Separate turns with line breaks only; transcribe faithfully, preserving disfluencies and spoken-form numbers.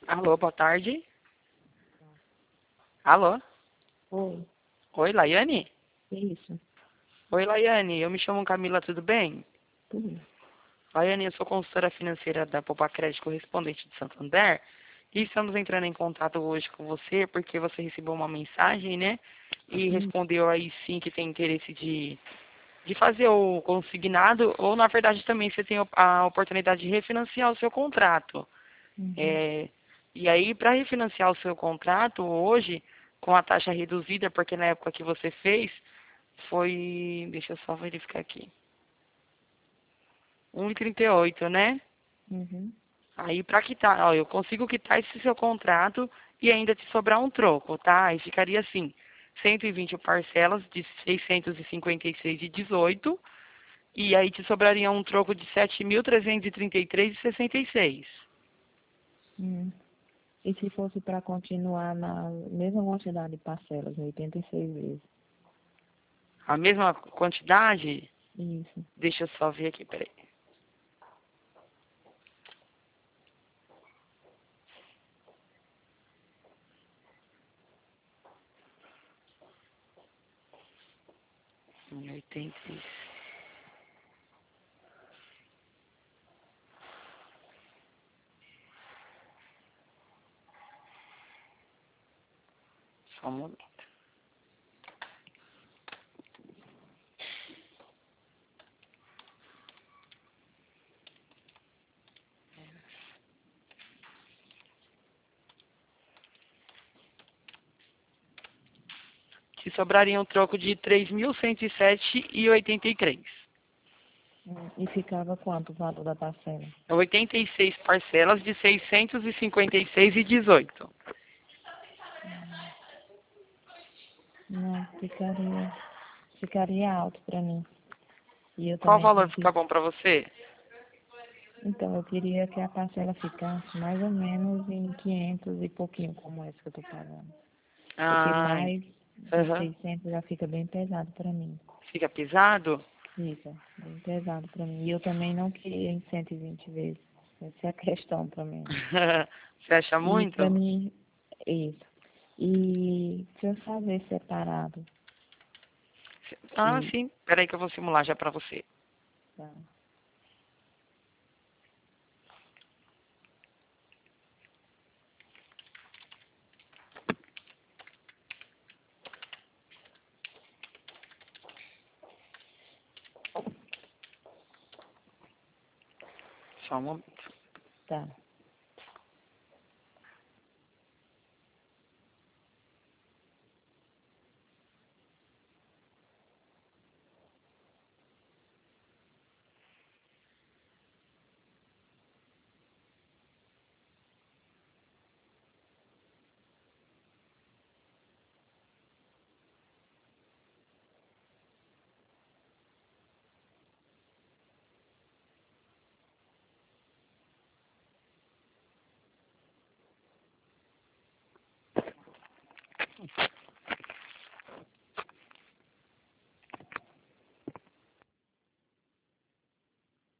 Alô, boa tarde. Alô?
Oi,
Oi, Laiane?
que isso?
Oi, Laiane. Eu me chamo Camila, tudo bem?
Tudo.
Laiane, eu sou consultora financeira da Poupa Crédito Correspondente de Santander. E estamos entrando em contato hoje com você porque você recebeu uma mensagem, né? E
Hum,
respondeu aí sim que tem interesse de, de fazer o consignado, ou na verdade também você tem a oportunidade de refinanciar o seu contrato.
uhum.
É, e aí, para refinanciar o seu contrato hoje, com a taxa reduzida, porque na época que você fez, foi, deixa eu só verificar aqui, um e trinta e oito, né?
Uhum.
Aí, para quitar, ó, eu consigo quitar esse seu contrato e ainda te sobrar um troco, tá? Aí ficaria assim, cento e vinte parcelas de seiscentos e cinquenta e seis e dezoito, e aí te sobraria um troco de sete mil trezentos e trinta e três e sessenta e seis.
Hum. E se fosse para continuar na mesma quantidade de parcelas, oitenta e seis vezes?
A mesma quantidade?
Isso.
Deixa eu só ver aqui, peraí. oitenta e seis. Só um momento. Te sobraria um troco de três mil cento e sete e oitenta e três.
Hum. E ficava quanto o valor da parcela?
oitenta e seis parcelas de seiscentos e cinquenta e seis e dezoito.
Não, ficaria, ficaria alto para mim. E eu
Qual
também
valor
tenho
fica
que.
bom para você?
Então, eu queria que a parcela ficasse mais ou menos em quinhentos e pouquinho, como essa que eu tô pagando. Porque
Ah,
mais de
aham.
seiscentos já fica bem pesado para mim.
Fica pesado?
Fica bem pesado para mim. E eu também não queria em cento e vinte vezes. Essa é a questão também.
Você acha
E para
muito?
mim, é isso. E se eu fazer separado,
Ah,
e,
sim. Peraí que eu vou simular já para você.
tá,
Só um momento.
tá.